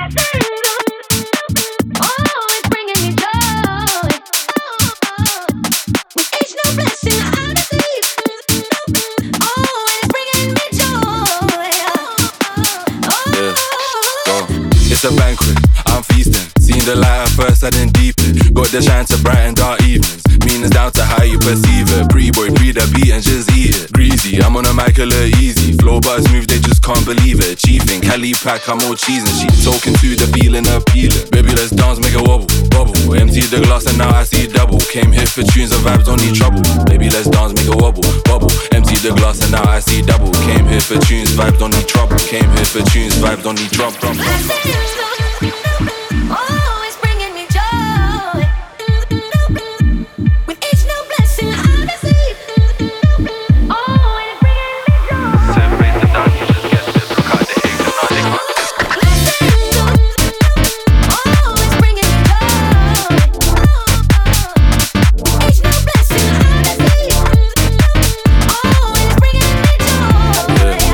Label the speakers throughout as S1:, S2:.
S1: It's a banquet, I'm feasting. Seen the light at first, I didn't deepen. Got the shine to brighten dark evenings. Meanings down to how you perceive it. Pre-boy, pre the beat and just eat it. Greasy, I'm on a mic a little easy. Flow bars move, they just can't believe it. Chiefing, Cali pack, I'm all cheesing. She talking to the feeling appealing. Baby, let's dance, make it wobble, wobble. Empty the glass and now I see double. Came here for tunes and vibes, don't need trouble. Baby, let's dance, make it wobble, wobble. Empty the glass and now I see double. Came here for tunes, vibes, don't need trouble. Came here for tunes, vibes, don't need trouble.
S2: Oh, it's bringing me joy. With each new blessing I receive. Oh, it's bringing me joy.
S1: Separate the down, you just get it. Look out the hate, and now they
S2: Oh, it's bringing me joy. With each new blessing I receive. Oh, it's bringing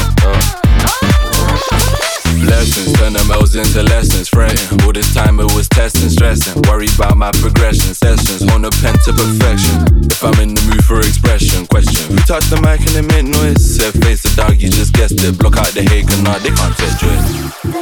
S2: me joy.
S1: Blessings, turn them L's into lessons. Fretting, all this time it was testing, stressing. Worried about my progression, sessions, on a pen to perfection. If I'm in the mood for expression, question who touched the mic and it made noise? Said face the dog, you just guessed it. Block out the hate, and now they can't take joy.